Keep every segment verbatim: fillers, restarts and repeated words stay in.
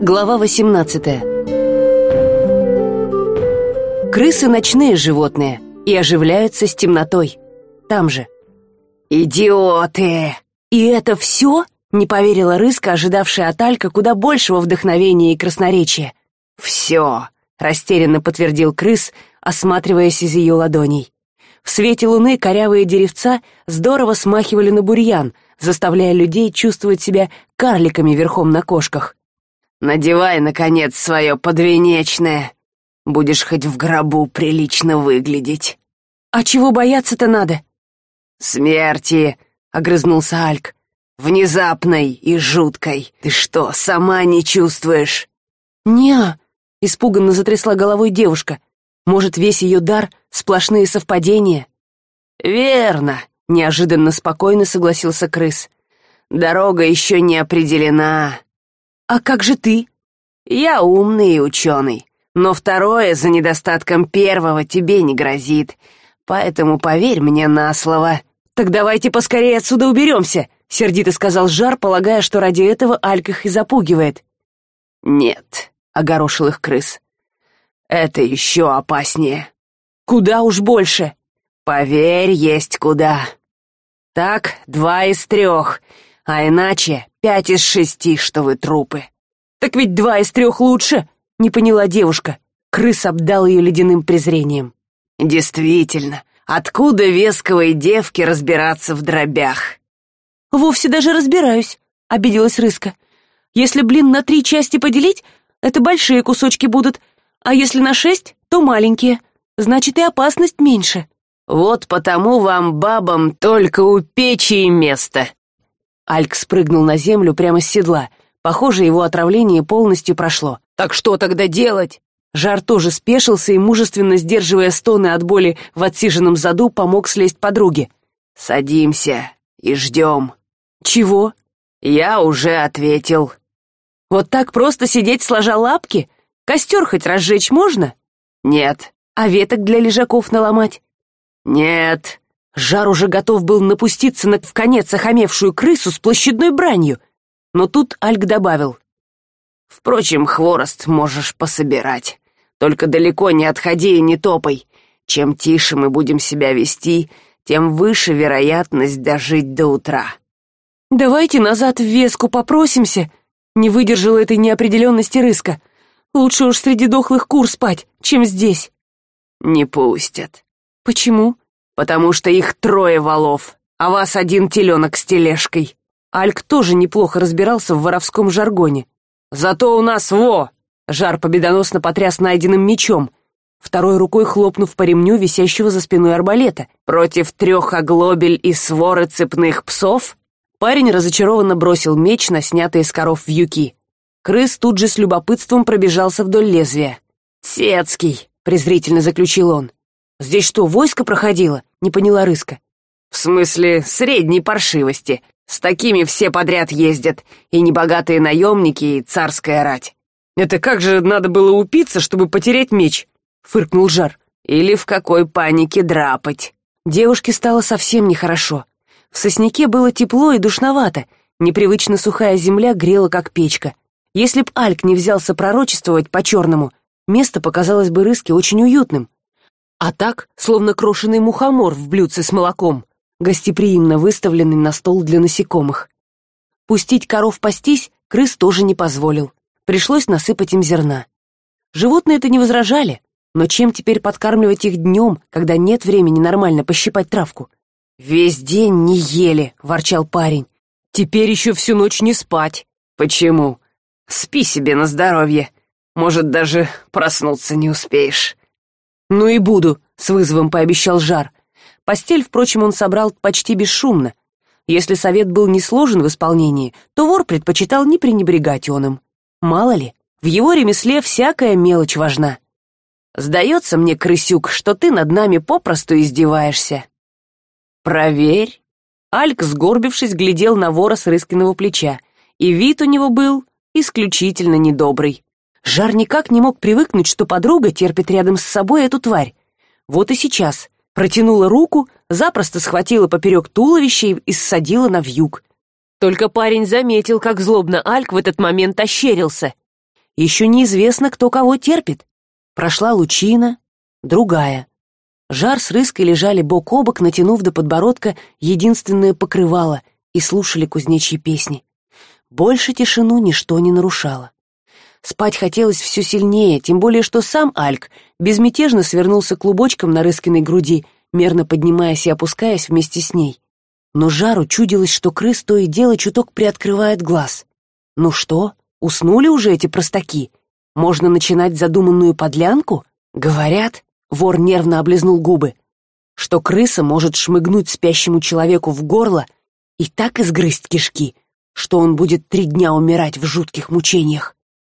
Глава восемнадцатая. Крысы ночные животные и оживляются с темнотой. Там же. «Идиоты!» «И это все?» — не поверила Рыска, ожидавшая от Алька куда большего вдохновения и красноречия. «Все!» — растерянно подтвердил крыс, осматриваясь из ее ладоней. В свете луны корявые деревца здорово смахивали на бурьян, заставляя людей чувствовать себя карликами верхом на кошках. «Надевай, наконец, свое подвенечное. Будешь хоть в гробу прилично выглядеть». «А чего бояться-то надо?» «Смерти», — огрызнулся Альк. «Внезапной и жуткой. Ты что, сама не чувствуешь?» «Не-а», — испуганно затрясла головой девушка. «Может, весь ее дар — сплошные совпадения?» «Верно», — неожиданно спокойно согласился крыс. «Дорога еще не определена». «А как же ты?» «Я умный и ученый, но второе за недостатком первого тебе не грозит, поэтому поверь мне на слово». «Так давайте поскорее отсюда уберемся», — сердито сказал Жар, полагая, что ради этого Альк их и запугивает. «Нет», — огорошил их крыс, — «это еще опаснее». «Куда уж больше?» «Поверь, есть куда. Так, два из трех, а иначе пять из шести, что вы трупы». «Так ведь два из трех лучше», — не поняла девушка. Крыс обдал ее ледяным презрением. «Действительно, откуда весковой девке разбираться в дробях?» «Вовсе даже разбираюсь», — обиделась Рыска. «Если блин на три части поделить, это большие кусочки будут, а если на шесть, то маленькие. Значит, и опасность меньше». «Вот потому вам, бабам, только у печи и место». Альк спрыгнул на землю прямо с седла. Похоже, его отравление полностью прошло. «Так что тогда делать?» Жар тоже спешился и, мужественно сдерживая стоны от боли в отсиженном заду, помог слезть подруге. «Садимся и ждем». «Чего?» «Я уже ответил». «Вот так просто сидеть сложа лапки? Костер хоть разжечь можно?» «Нет». «А веток для лежаков наломать?» «Нет». Жар уже готов был напуститься на вконец охамевшую крысу с площадной бранью. Но тут Альк добавил. «Впрочем, хворост можешь пособирать. Только далеко не отходи и не топай. Чем тише мы будем себя вести, тем выше вероятность дожить до утра». «Давайте назад в Веску попросимся», — не выдержала этой неопределенности Рыска. «Лучше уж среди дохлых кур спать, чем здесь». «Не пустят». «Почему?» «Потому что их трое валов, а вас один теленок с тележкой». Альк тоже неплохо разбирался в воровском жаргоне. «Зато у нас во!» Жар победоносно потряс найденным мечом, второй рукой хлопнув по ремню, висящего за спиной арбалета. «Против трех оглобель и своры цепных псов?» Парень разочарованно бросил меч на снятые с коров вьюки. Крыс тут же с любопытством пробежался вдоль лезвия. «Сецкий!» — презрительно заключил он. «Здесь что, войско проходило?» — не поняла Рыска. «В смысле, средней паршивости. С такими все подряд ездят, и небогатые наемники, и царская рать». «Это как же надо было упиться, чтобы потерять меч?» — фыркнул Жар. «Или в какой панике драпать». Девушке стало совсем нехорошо. В сосняке было тепло и душновато, непривычно сухая земля грела, как печка. Если б Альк не взялся пророчествовать по-черному, место показалось бы Рыске очень уютным. А так, словно крошеный мухомор в блюдце с молоком, гостеприимно выставленный на стол для насекомых. Пустить коров пастись крыс тоже не позволил. Пришлось насыпать им зерна. Животные-то не возражали, но чем теперь подкармливать их днем, когда нет времени нормально пощипать травку? «Весь день не ели», — ворчал парень. «Теперь еще всю ночь не спать». «Почему? Спи себе на здоровье. Может, даже проснуться не успеешь». «Ну и буду», — с вызовом пообещал Жар. Постель, впрочем, он собрал почти бесшумно. Если совет был не сложен в исполнении, то вор предпочитал не пренебрегать он им. Мало ли, в его ремесле всякая мелочь важна. «Сдается мне, крысюк, что ты над нами попросту издеваешься». «Проверь». Альк, сгорбившись, глядел на вора с Рыскиного плеча, и вид у него был исключительно недобрый. Жар никак не мог привыкнуть, что подруга терпит рядом с собой эту тварь. Вот и сейчас протянула руку, запросто схватила поперек туловища и ссадила на вьюг. Только парень заметил, как злобно Альк в этот момент ощерился. еще неизвестно, кто кого терпит. Прошла лучина, другая. Жар с Рыской лежали бок о бок, натянув до подбородка единственное покрывало, и слушали кузнечьи песни. Больше тишину ничто не нарушало. Спать хотелось все сильнее, тем более что сам Альк безмятежно свернулся клубочком на Рыскиной груди, мерно поднимаясь и опускаясь вместе с ней. Но Жару чудилось, что крыс то и дело чуток приоткрывает глаз. Ну что, уснули уже эти простаки? Можно начинать задуманную подлянку? Говорят, вор нервно облизнул губы, что крыса может шмыгнуть спящему человеку в горло и так изгрызть кишки, что он будет три дня умирать в жутких мучениях.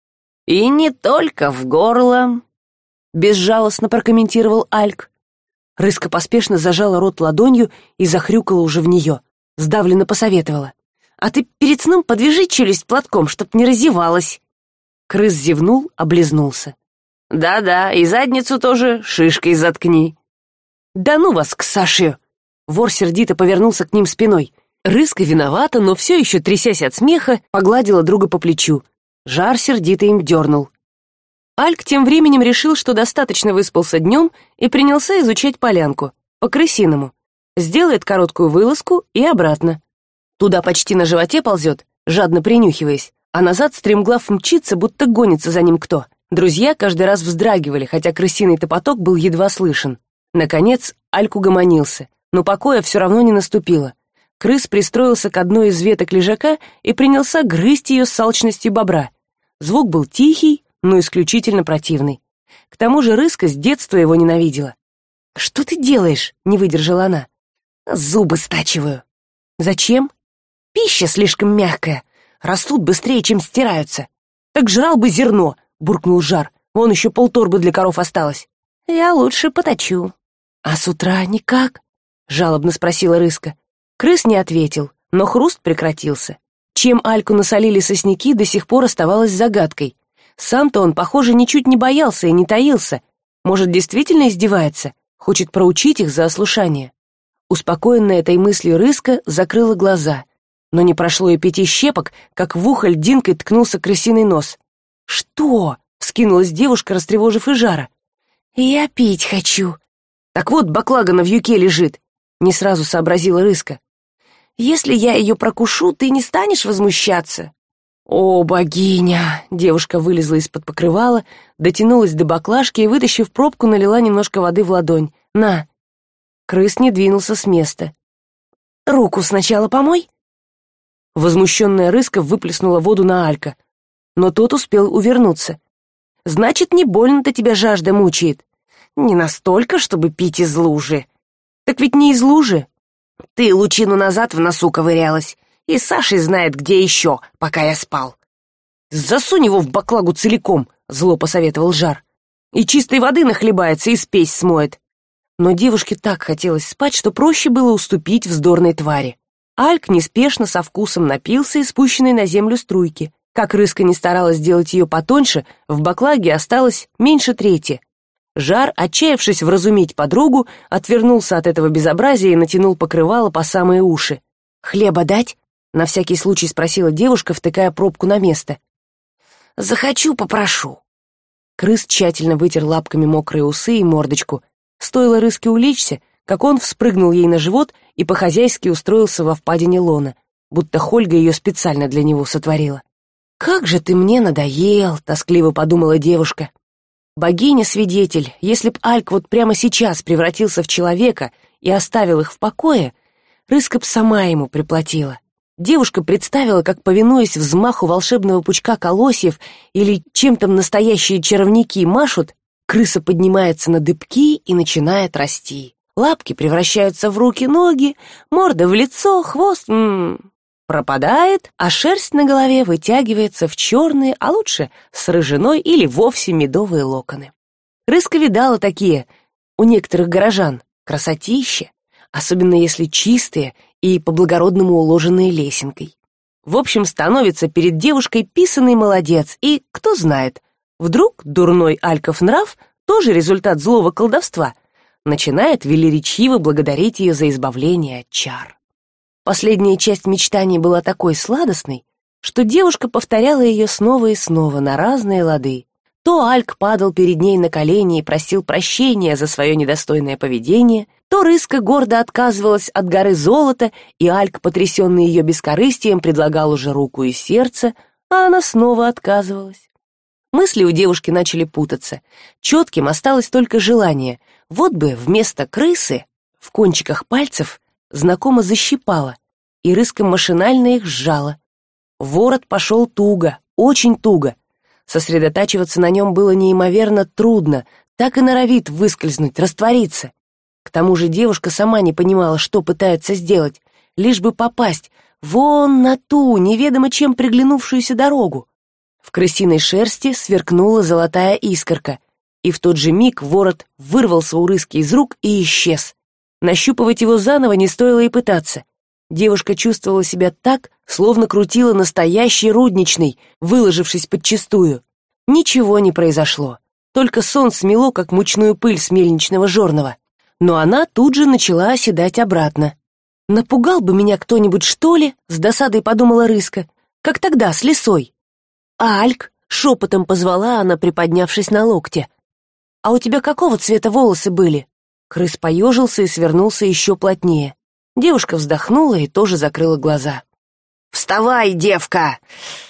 «И не только в горло», — безжалостно прокомментировал Альк. Рыска поспешно зажала рот ладонью и захрюкала уже в нее. Сдавленно посоветовала: «А ты перед сном подвяжи челюсть платком, чтоб не разевалась». Крыс зевнул, облизнулся. «Да-да, и задницу тоже шишкой заткни». «Да ну вас к Саше!» Вор сердито повернулся к ним спиной. Рыска виновата, но все еще, трясясь от смеха, погладила друга по плечу. Жар сердито им дернул. Альк тем временем решил, что достаточно выспался днем, и принялся изучать полянку, по-крысиному. Сделает короткую вылазку и обратно. Туда почти на животе ползет, жадно принюхиваясь, а назад стремглав мчится, будто гонится за ним кто. Друзья каждый раз вздрагивали, хотя крысиный топоток был едва слышен. Наконец Альк угомонился, но покоя все равно не наступило. Крыс пристроился к одной из веток лежака и принялся грызть ее с алчностью бобра. Звук был тихий, но исключительно противный. К тому же Рыска с детства его ненавидела. «Что ты делаешь?» — не выдержала она. «Зубы стачиваю». «Зачем?» «Пища слишком мягкая, растут быстрее, чем стираются». «Так жрал бы зерно», — буркнул Жар. «Вон еще полторбы для коров осталось». «Я лучше поточу». «А с утра никак?» — жалобно спросила Рыска. Крыс не ответил, но хруст прекратился. Чем Альку насолили сосняки, до сих пор оставалось загадкой. Сам-то он, похоже, ничуть не боялся и не таился. Может, действительно издевается, хочет проучить их за ослушание. Успокоенная этой мыслью Рыска закрыла глаза, но не прошло и пяти щепок, как в ухо льдинкой ткнулся крысиный нос. «Что?» — вскинулась девушка, растревожив и Жара. «Я пить хочу». «Так вот, баклага на вьюке лежит», — не сразу сообразила Рыска. «Если я ее прокушу, ты не станешь возмущаться?» «О, богиня!» — девушка вылезла из-под покрывала, дотянулась до баклажки и, вытащив пробку, налила немножко воды в ладонь. «На!» Крыс не двинулся с места. «Руку сначала помой!» Возмущенная Рыска выплеснула воду на Алька, но тот успел увернуться. «Значит, не больно-то тебя жажда мучает?» «Не настолько, чтобы пить из лужи». «Так ведь не из лужи!» «Ты лучину назад в носу ковырялась, и Саша знает, где еще, пока я спал». «Засунь его в баклагу целиком», — зло посоветовал Жар. «И чистой воды нахлебается, и спесь смоет». Но девушке так хотелось спать, что проще было уступить вздорной твари. Альк неспешно со вкусом напился из спущенной на землю струйки. Как Рыска не старалась сделать ее потоньше, в баклаге осталось меньше трети. Жар, отчаявшись вразумить подругу, отвернулся от этого безобразия и натянул покрывало по самые уши. «Хлеба дать?» — на всякий случай спросила девушка, втыкая пробку на место. «Захочу, попрошу». Крыс тщательно вытер лапками мокрые усы и мордочку. Стоило Рыске улечься, как он вспрыгнул ей на живот и по-хозяйски устроился во впадине лона, будто Хольга ее специально для него сотворила. «Как же ты мне надоел!» — тоскливо подумала девушка. Богиня-свидетель, если б Альк вот прямо сейчас превратился в человека и оставил их в покое, Рыска б сама ему приплатила. Девушка представила, как, повинуясь взмаху волшебного пучка колосьев или чем там настоящие чаровники машут, крыса поднимается на дыбки и начинает расти. Лапки превращаются в руки-ноги, морда в лицо, хвост м-м, пропадает, а шерсть на голове вытягивается в черные, а лучше с рыжиной или вовсе медовые локоны. Рыска видала такие у некоторых горожан, красотища, особенно если чистые и по-благородному уложенные лесенкой. В общем, становится перед девушкой писаный молодец, и, кто знает, вдруг дурной Альков нрав, тоже результат злого колдовства, начинает велеречиво благодарить ее за избавление от чар. Последняя часть мечтаний была такой сладостной, что девушка повторяла ее снова и снова на разные лады. То Альк падал перед ней на колени и просил прощения за свое недостойное поведение, то Рыска гордо отказывалась от горы золота, и Альк, потрясенный ее бескорыстием, предлагал уже руку и сердце, а она снова отказывалась. Мысли у девушки начали путаться. Четким осталось только желание. Вот бы вместо крысы в кончиках пальцев знакомо защипала, и Рыска машинально их сжала. Ворот пошел туго, очень туго. Сосредотачиваться на нем было неимоверно трудно, так и норовит выскользнуть, раствориться. К тому же девушка сама не понимала, что пытается сделать, лишь бы попасть вон на ту, неведомо чем приглянувшуюся дорогу. В крысиной шерсти сверкнула золотая искорка, и в тот же миг ворот вырвался у Рыски из рук и исчез. Нащупывать его заново не стоило и пытаться. Девушка чувствовала себя так, словно крутила настоящий рудничный, выложившись подчистую. Ничего не произошло, только сон смело, как мучную пыль с мельничного жорного. Но она тут же начала оседать обратно. «Напугал бы меня кто-нибудь, что ли?» — с досадой подумала Рыска. «Как тогда, с лисой». «Альк!» — шепотом позвала она, приподнявшись на локте. «А у тебя какого цвета волосы были?» Крыс поежился и свернулся еще плотнее. Девушка вздохнула и тоже закрыла глаза. «Вставай, девка!»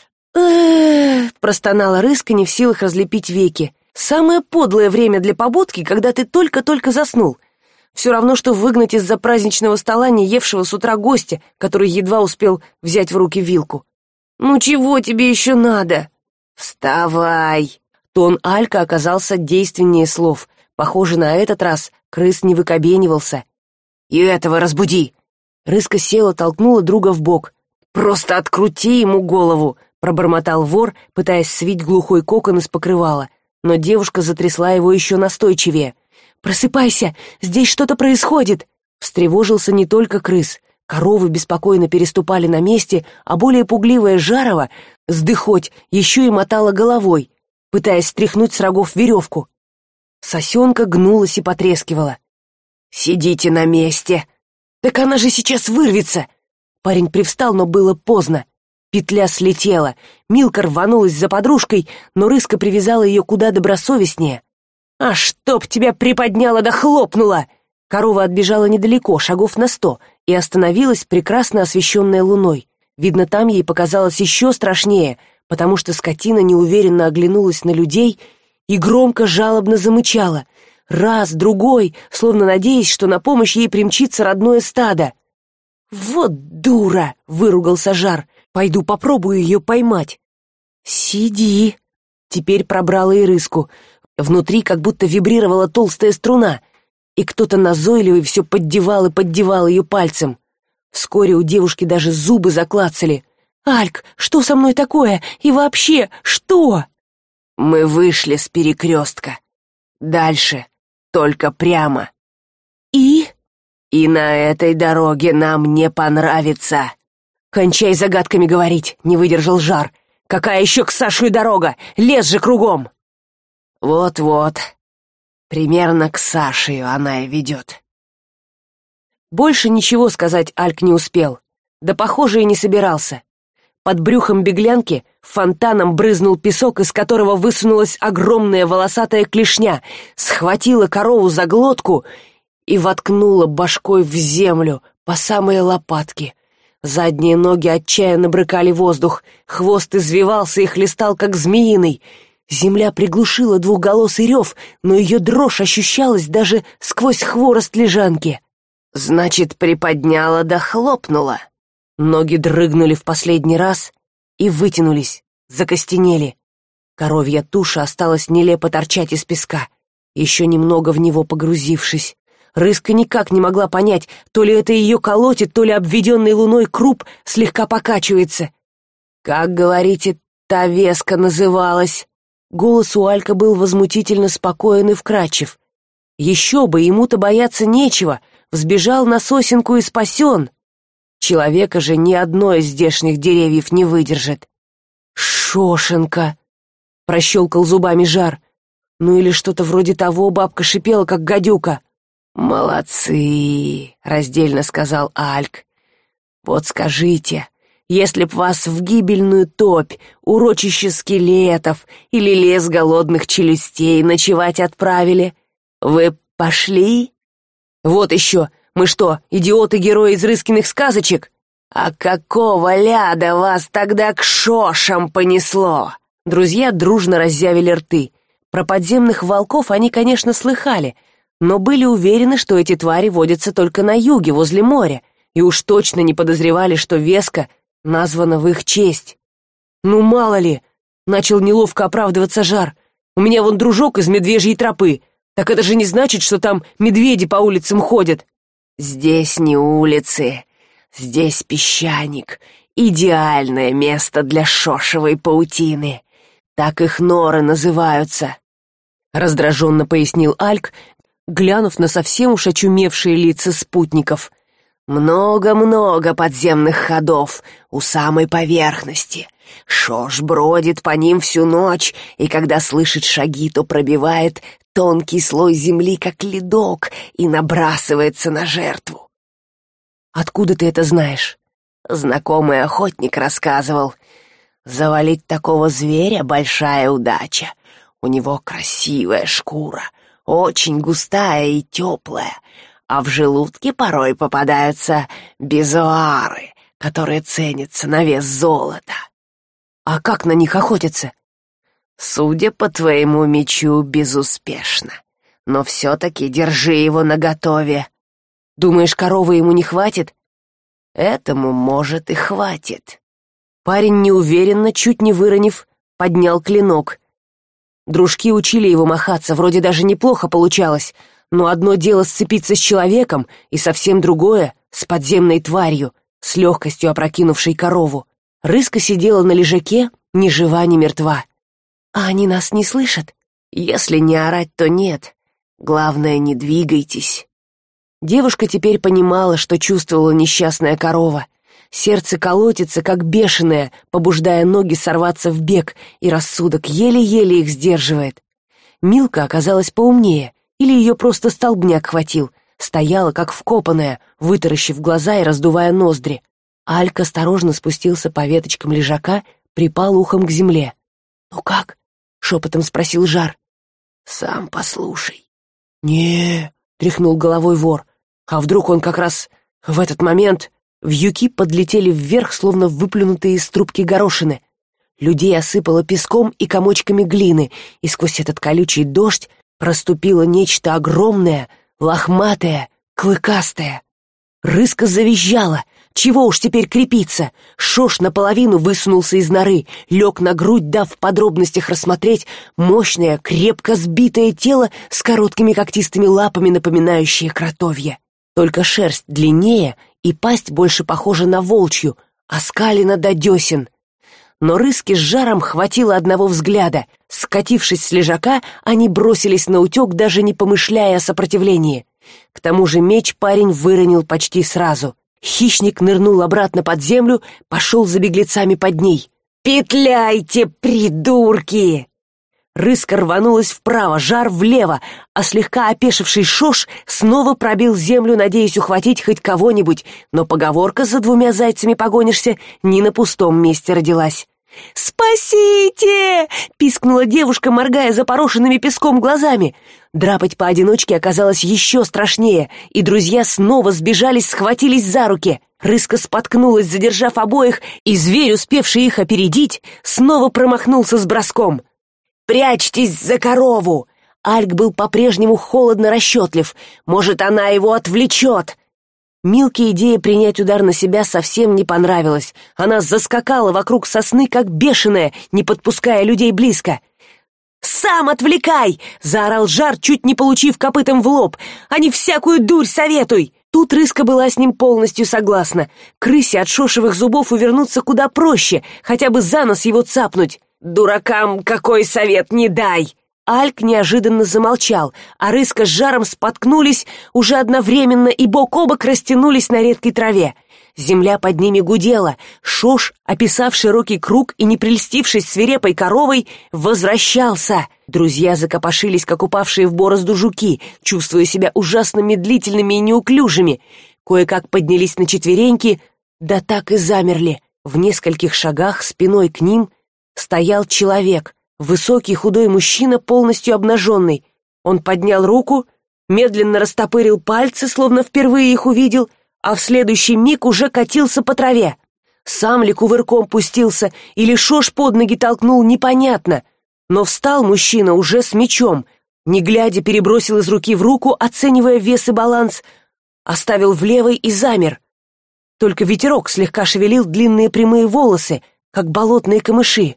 «Эх!» — простонала Рыска, не в силах разлепить веки. «Самое подлое время для побудки, когда ты только-только заснул. Все равно, что выгнать из-за праздничного стола не евшего с утра гостя, который едва успел взять в руки вилку. Ну чего тебе еще надо?» «Вставай!» Тон Алька оказался действеннее слов. Похоже, на этот раз крыс не выкобенивался. «И этого разбуди!» Рыска села, толкнула друга в бок. «Просто открути ему голову!» — пробормотал вор, пытаясь свить глухой кокон из покрывала. Но девушка затрясла его еще настойчивее. «Просыпайся! Здесь что-то происходит!» Встревожился не только крыс. Коровы беспокойно переступали на месте, а более пугливая Жарова, сдыхоть, еще и мотала головой, пытаясь стряхнуть с рогов веревку. Сосенка гнулась и потрескивала. «Сидите на месте!» «Так она же сейчас вырвется!» Парень привстал, но было поздно. Петля слетела. Милка рванулась за подружкой, но Рыска привязала ее куда добросовестнее. «А чтоб тебя приподняла да хлопнула!» Корова отбежала недалеко, шагов на сто, и остановилась, прекрасно освещенная луной. Видно, там ей показалось еще страшнее, потому что скотина неуверенно оглянулась на людей и громко жалобно замычала. Раз, другой, словно надеясь, что на помощь ей примчится родное стадо. «Вот дура!» — выругался Жар. «Пойду попробую ее поймать». «Сиди!» Теперь пробрала и Рыску. Внутри как будто вибрировала толстая струна, и кто-то назойливый все поддевал и поддевал ее пальцем. Вскоре у девушки даже зубы заклацали. «Альк, что со мной такое? И вообще, что?» «Мы вышли с перекрестка. Дальше только прямо. И? И на этой дороге нам не понравится». «Кончай загадками говорить», — не выдержал Жар. «Какая еще к Сашуй дорога? Лес же кругом!» «Вот-вот. Примерно к Сашею она и ведет». Больше ничего сказать Альк не успел. Да, похоже, и не собирался. Под брюхом беглянки фонтаном брызнул песок, из которого высунулась огромная волосатая клешня, схватила корову за глотку и воткнула башкой в землю по самые лопатки. Задние ноги отчаянно брыкали воздух, хвост извивался и хлестал, как змеиный. Земля приглушила двухголосый рев, но ее дрожь ощущалась даже сквозь хворост лежанки. «Значит, приподняла да хлопнула». Ноги дрыгнули в последний раз и вытянулись, закостенели. Коровья туша осталась нелепо торчать из песка, еще немного в него погрузившись. Рыска никак не могла понять, то ли это ее колотит, то ли обведенный луной круп слегка покачивается. «Как, говорите, та веска называлась?» Голос у Алька был возмутительно спокоен и вкрадчив. Еще бы, ему-то бояться нечего, взбежал на сосенку и спасен. Человека же ни одно из здешних деревьев не выдержит. «Шошенка!» — прощелкал зубами Жар. Ну или что-то вроде того, бабка шипела, как гадюка. «Молодцы!» — раздельно сказал Альк. «Вот скажите, Если б вас в гибельную топь, урочище скелетов или лес голодных челюстей ночевать отправили, вы пошли? Вот еще, мы что, идиоты-герои из Рыскиных сказочек? А какого ляда вас тогда к шошам понесло? Друзья дружно разъявили рты. Про подземных волков они, конечно, слыхали, но были уверены, что эти твари водятся только на юге, возле моря, и уж точно не подозревали, что Веска названа в их честь. «Ну, мало ли!» — начал неловко оправдываться Жар. «У меня вон дружок из Медвежьей тропы. Так это же не значит, что там медведи по улицам ходят». «Здесь не улицы, здесь песчаник. Идеальное место для шошевой паутины. Так их норы называются», — раздраженно пояснил Альк, глянув на совсем уж очумевшие лица спутников. «Много-много подземных ходов у самой поверхности. Шош бродит по ним всю ночь, и когда слышит шаги, то пробивает тонкий слой земли, как ледок, и набрасывается на жертву». «Откуда ты это знаешь?» «Знакомый охотник рассказывал. Завалить такого зверя — большая удача. У него красивая шкура, очень густая и теплая, а в желудке порой попадаются безуары, которые ценятся на вес золота». «А как на них охотятся?» «Судя по твоему мечу, безуспешно. Но все-таки держи его наготове». «Думаешь, коровы ему не хватит?» «Этому, может, и хватит». Парень неуверенно, чуть не выронив, поднял клинок. Дружки учили его махаться, вроде даже неплохо получалось, но одно дело сцепиться с человеком, и совсем другое — с подземной тварью, с легкостью опрокинувшей корову. Рыска сидела на лежаке, ни жива, ни мертва. «А они нас не слышат?» «Если не орать, то нет. Главное, не двигайтесь». Девушка теперь понимала, что чувствовала несчастная корова. Сердце колотится, как бешеное, побуждая ноги сорваться в бег, и рассудок еле-еле их сдерживает. Милка оказалась поумнее, или ее просто столбняк хватил, стояла, как вкопанная, вытаращив глаза и раздувая ноздри. Алька осторожно спустился по веточкам лежака, припал ухом к земле. «Ну как?» — шепотом спросил Жар. «Сам послушай». «Не-е-е», тряхнул головой вор. «А вдруг он как раз в этот момент...» Вьюки подлетели вверх, словно выплюнутые из трубки горошины. Людей осыпало песком и комочками глины, и сквозь этот колючий дождь проступило нечто огромное, лохматое, клыкастое. Рыска завизжала. Чего уж теперь крепиться? Шош наполовину высунулся из норы, лег на грудь, дав в подробностях рассмотреть мощное, крепко сбитое тело с короткими когтистыми лапами, напоминающее кротовье. Только шерсть длиннее и пасть больше похожа на волчью, оскалена до десен. Но Рыске с Жаром хватило одного взгляда. Скатившись с лежака, они бросились наутек, даже не помышляя о сопротивлении. К тому же меч парень выронил почти сразу. Хищник нырнул обратно под землю, пошел за беглецами под ней. «Петляйте, придурки!» Рыска рванулась вправо, Жар влево, а слегка опешивший Шош снова пробил землю, надеясь ухватить хоть кого-нибудь, но поговорка «за двумя зайцами погонишься» не на пустом месте родилась. «Спасите!» — пискнула девушка, моргая запорошенными песком глазами. Драпать поодиночке оказалось еще страшнее, и друзья снова сбежались, схватились за руки. Рыска споткнулась, задержав обоих, и зверь, успевший их опередить, снова промахнулся с броском. «Прячьтесь за корову!» Альк был по-прежнему холодно расчетлив. «Может, она его отвлечет!» Милке идея принять удар на себя совсем не понравилась. Она заскакала вокруг сосны, как бешеная, не подпуская людей близко. «Сам отвлекай!» — заорал Жар, чуть не получив копытом в лоб. «А не всякую дурь советуй!» Тут Рыска была с ним полностью согласна. Крысе от шошевых зубов увернуться куда проще, хотя бы за нос его цапнуть. «Дуракам какой совет не дай!» Альк неожиданно замолчал, а Рыска с Жаром споткнулись уже одновременно и бок о бок растянулись на редкой траве. Земля под ними гудела. Шош, описав широкий круг и не прельстившись свирепой коровой, возвращался. Друзья закопошились, как упавшие в борозду жуки, чувствуя себя ужасно медлительными и неуклюжими. Кое-как поднялись на четвереньки, да так и замерли. В нескольких шагах спиной к ним стоял человек, высокий худой мужчина, полностью обнаженный. Он поднял руку, медленно растопырил пальцы, словно впервые их увидел, а в следующий миг уже катился по траве. Сам ли кувырком пустился или шош под ноги толкнул, непонятно, но встал мужчина уже с мечом, не глядя перебросил из руки в руку, оценивая вес и баланс, оставил в левой и замер. Только ветерок слегка шевелил длинные прямые волосы, как болотные камыши.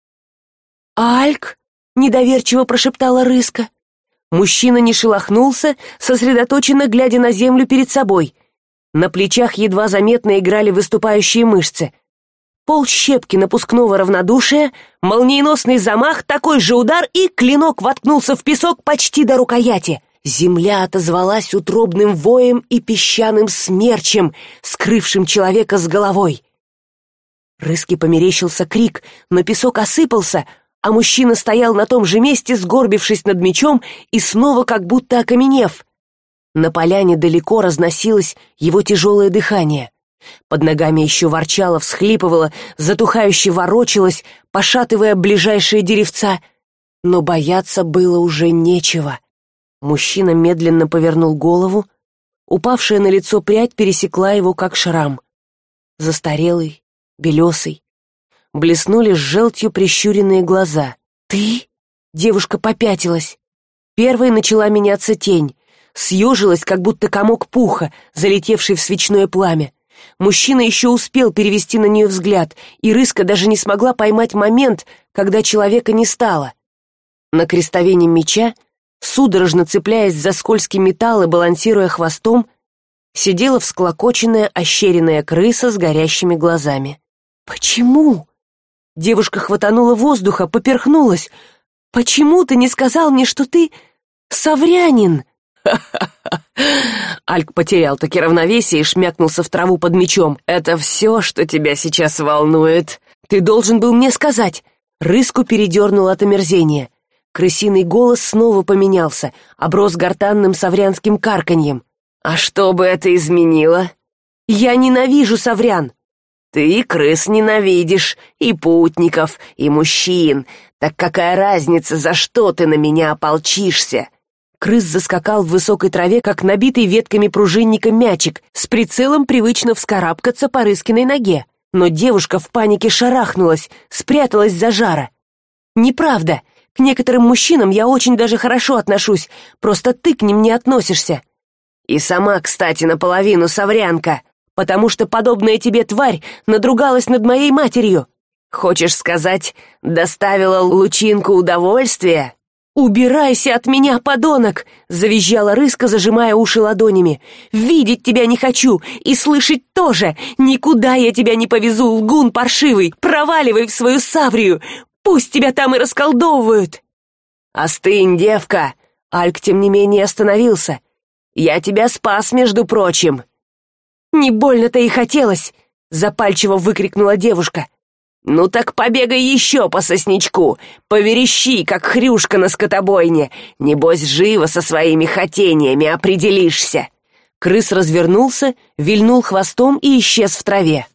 «Альк!» — недоверчиво прошептала Рыска. Мужчина не шелохнулся, сосредоточенно глядя на землю перед собой. На плечах едва заметно играли выступающие мышцы. Полщепки напускного равнодушия, молниеносный замах, такой же удар, и клинок воткнулся в песок почти до рукояти. Земля отозвалась утробным воем и песчаным смерчем, скрывшим человека с головой. Рыске померещился крик, но песок осыпался, а мужчина стоял на том же месте, сгорбившись над мечом и снова как будто окаменев. На поляне далеко разносилось его тяжелое дыхание. Под ногами еще ворчало, всхлипывало, затухающе ворочалось, пошатывая ближайшие деревца. Но бояться было уже нечего. Мужчина медленно повернул голову, упавшая на лицо прядь пересекла его как шрам. Застарелый, белесый. Блеснули с желтью прищуренные глаза. «Ты?» — девушка попятилась. Первой начала меняться тень. Съежилась, как будто комок пуха, залетевший в свечное пламя. Мужчина еще успел перевести на нее взгляд, и Рыска даже не смогла поймать момент, когда человека не стало. На крестовине меча, судорожно цепляясь за скользкий металл и балансируя хвостом, сидела всклокоченная ощеренная крыса с горящими глазами. «Почему?» Девушка хватанула воздуха, поперхнулась. «Почему ты не сказал мне, что ты саврянин?» Альк потерял-таки равновесие и шмякнулся в траву под мечом. «Это все, что тебя сейчас волнует? Ты должен был мне сказать!» Рыску передернул от омерзения. Крысиный голос снова поменялся, оброс гортанным саврянским карканьем. «А что бы это изменило?» «Я ненавижу саврян!» «Ты крыс ненавидишь, и путников, и мужчин. Так какая разница, за что ты на меня ополчишься?» Крыс заскакал в высокой траве, как набитый ветками пружинника мячик, с прицелом привычно вскарабкаться по Рыскиной ноге. Но девушка в панике шарахнулась, спряталась за жара. «Неправда. К некоторым мужчинам я очень даже хорошо отношусь, просто ты к ним не относишься. И сама, кстати, наполовину саврянка, потому что подобная тебе тварь надругалась над моей матерью. Хочешь сказать, доставила лучинку удовольствия?» «Убирайся от меня, подонок!» — завизжала Рыска, зажимая уши ладонями. «Видеть тебя не хочу и слышать тоже! Никуда я тебя не повезу, лгун паршивый! Проваливай в свою саврию! Пусть тебя там и расколдовывают!» «Остынь, девка!» — Альк, тем не менее, остановился. «Я тебя спас, между прочим!» «Не больно-то и хотелось!» — запальчиво выкрикнула девушка. «Ну так побегай еще по сосничку, поверещи, как хрюшка на скотобойне. Небось, живо со своими хотениями определишься». Крыс развернулся, вильнул хвостом и исчез в траве.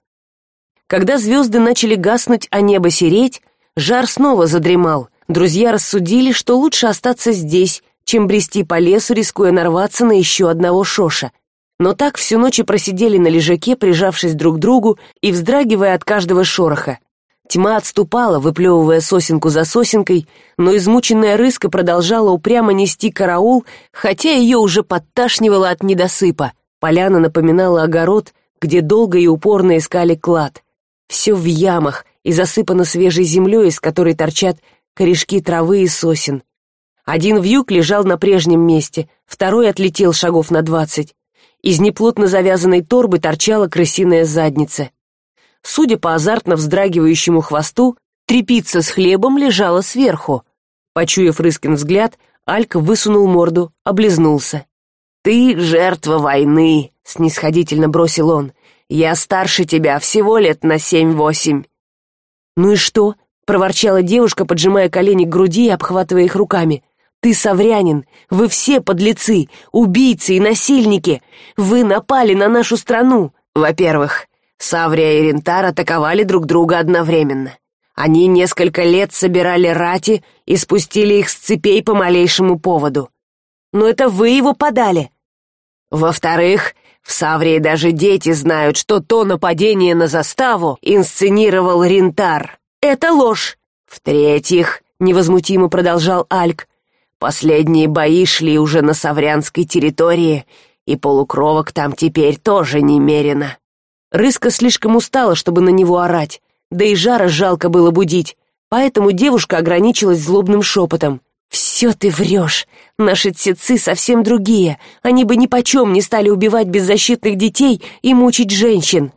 Когда звезды начали гаснуть, а небо сереть, жар снова задремал. Друзья рассудили, что лучше остаться здесь, чем брести по лесу, рискуя нарваться на еще одного шоша. Но так всю ночь и просидели на лежаке, прижавшись друг к другу и вздрагивая от каждого шороха. Тьма отступала, выплевывая сосенку за сосенкой, но измученная Рыска продолжала упрямо нести караул, хотя ее уже подташнивало от недосыпа. Поляна напоминала огород, где долго и упорно искали клад. Все в ямах и засыпано свежей землей, из которой торчат корешки травы и сосен. Один вьюг лежал на прежнем месте, второй отлетел шагов на двадцать. Из неплотно завязанной торбы торчала крысиная задница. Судя по азартно вздрагивающему хвосту, тряпица с хлебом лежала сверху. Почуяв Рыскин взгляд, Алька высунул морду, облизнулся. «Ты жертва войны», — снисходительно бросил он. «Я старше тебя всего лет на семь-восемь». «Ну и что?» — проворчала девушка, поджимая колени к груди и обхватывая их руками. «Ты саврянин, вы все подлецы, убийцы и насильники. Вы напали на нашу страну. Во-первых, Саврия и Рентар атаковали друг друга одновременно. Они несколько лет собирали рати и спустили их с цепей по малейшему поводу. Но это вы его подали. Во-вторых, в Саврии даже дети знают, что то нападение на заставу инсценировал Рентар. Это ложь. В-третьих, невозмутимо продолжал Альк, последние бои шли уже на саврянской территории, и полукровок там теперь тоже немерено. Рыска слишком устала, чтобы на него орать, да и Жара жалко было будить, поэтому девушка ограничилась злобным шепотом. «Все ты врешь. Наши тсецы совсем другие. Они бы нипочем не стали убивать беззащитных детей и мучить женщин».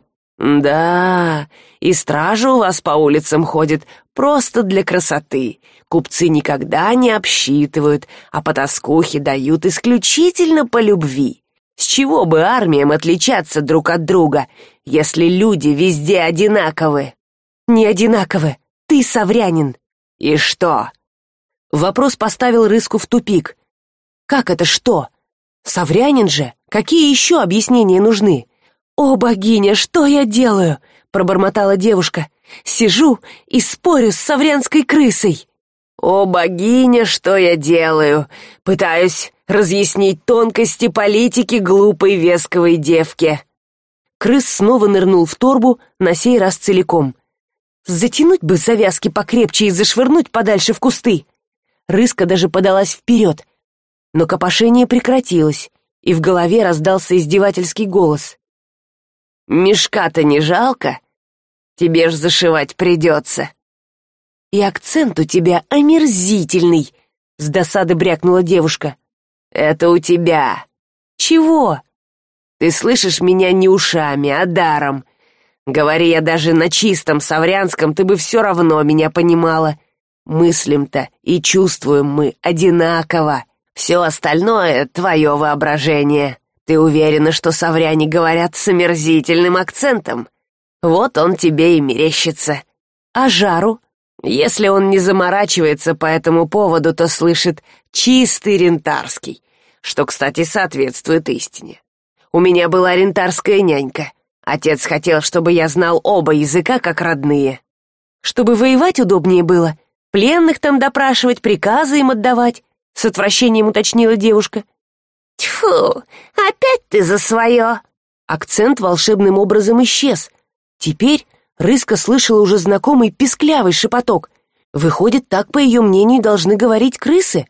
«Да, и стража у вас по улицам ходит просто для красоты. Купцы никогда не обсчитывают, а потаскухи дают исключительно по любви. С чего бы армиям отличаться друг от друга, если люди везде одинаковы?» «Не одинаковы. Ты саврянин». «И что?» Вопрос поставил Рыску в тупик. «Как это что? Саврянин же? Какие еще объяснения нужны?» «О, богиня, что я делаю?» — пробормотала девушка. «Сижу и спорю с саврянской крысой». «О, богиня, что я делаю? Пытаюсь разъяснить тонкости политики глупой весковой девки». Крыс снова нырнул в торбу, на сей раз целиком. Затянуть бы завязки покрепче и зашвырнуть подальше в кусты. Рыска даже подалась вперед, но копошение прекратилось, и в голове раздался издевательский голос. «Мешка-то не жалко? Тебе ж зашивать придется». «И акцент у тебя омерзительный», — с досады брякнула девушка. «Это у тебя». «Чего?» «Ты слышишь меня не ушами, а даром. Говори я даже на чистом саврянском, ты бы все равно меня понимала. Мыслим-то и чувствуем мы одинаково. Все остальное — твое воображение. Ты уверена, что савряне говорят с омерзительным акцентом? Вот он тебе и мерещится. А Жару? Если он не заморачивается по этому поводу, то слышит чистый рентарский, что, кстати, соответствует истине. У меня была рентарская нянька. Отец хотел, чтобы я знал оба языка как родные. Чтобы воевать удобнее было, пленных там допрашивать, приказы им отдавать, с отвращением уточнила девушка. «Тьфу, опять ты за свое!» Акцент волшебным образом исчез. Теперь Рыска слышала уже знакомый писклявый шепоток. Выходит, так, по ее мнению, должны говорить крысы.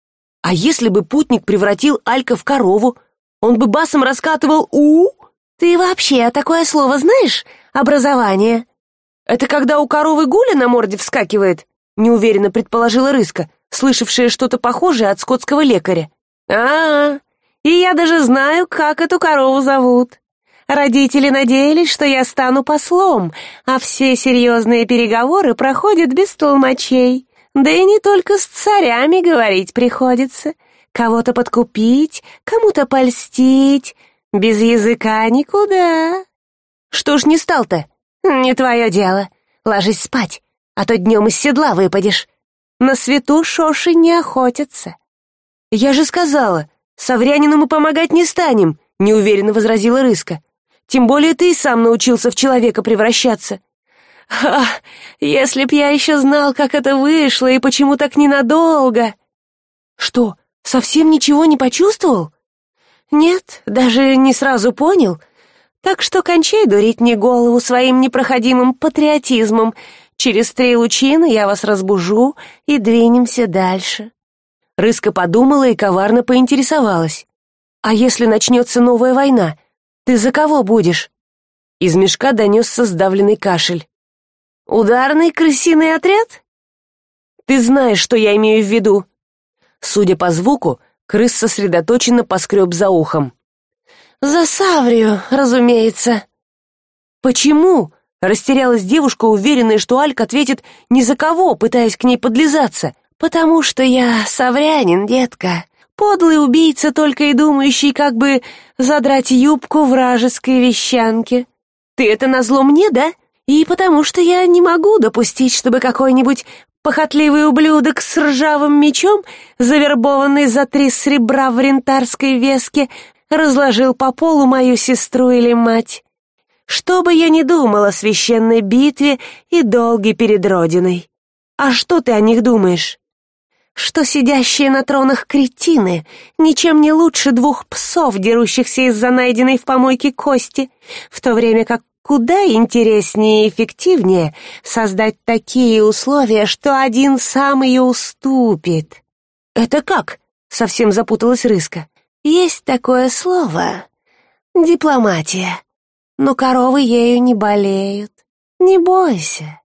А если бы путник превратил Алька в корову, он бы басом раскатывал «у». «Ты вообще такое слово знаешь? Образование?» «Это когда у коровы гуля на морде вскакивает?» неуверенно предположила Рыска, слышавшая что-то похожее от скотского лекаря. «А-а, и я даже знаю, как эту корову зовут. Родители надеялись, что я стану послом, а все серьезные переговоры проходят без толмачей. Да и не только с царями говорить приходится. Кого-то подкупить, кому-то польстить. Без языка никуда». «Что ж не стал-то?» «Не твое дело. Ложись спать, а то днем из седла выпадешь. На свету шоши не охотятся». «Я же сказала, саврянину мы помогать не станем», — неуверенно возразила Рыска. «Тем более ты и сам научился в человека превращаться». «Ах, если б я еще знал, как это вышло и почему так ненадолго». «Что, совсем ничего не почувствовал?» «Нет, даже не сразу понял. Так что кончай дурить мне голову своим непроходимым патриотизмом. Через три лучины я вас разбужу и двинемся дальше». Рыска подумала и коварно поинтересовалась. «А если начнется новая война, ты за кого будешь?» Из мешка донесся сдавленный кашель. «Ударный крысиный отряд?» «Ты знаешь, что я имею в виду». Судя по звуку, крыс сосредоточенно поскреб за ухом. «За Саврию, разумеется». «Почему?» — растерялась девушка, уверенная, что Альк ответит «ни за кого», пытаясь к ней подлизаться. «Потому что я саврянин, детка. Подлый убийца, только и думающий, как бы задрать юбку вражеской вещанке. Ты это назло мне, да? И потому что я не могу допустить, чтобы какой-нибудь похотливый ублюдок с ржавым мечом, завербованный за три сребра в рентарской веске, разложил по полу мою сестру или мать. Что бы я ни думала о священной битве и долге перед Родиной. А что ты о них думаешь? Что сидящие на тронах кретины ничем не лучше двух псов, дерущихся из-за найденной в помойке кости, в то время как куда интереснее и эффективнее создать такие условия, что один сам ее уступит. «Это как?» — совсем запуталась Рыска. «Есть такое слово — дипломатия, но коровы ею не болеют. Не бойся,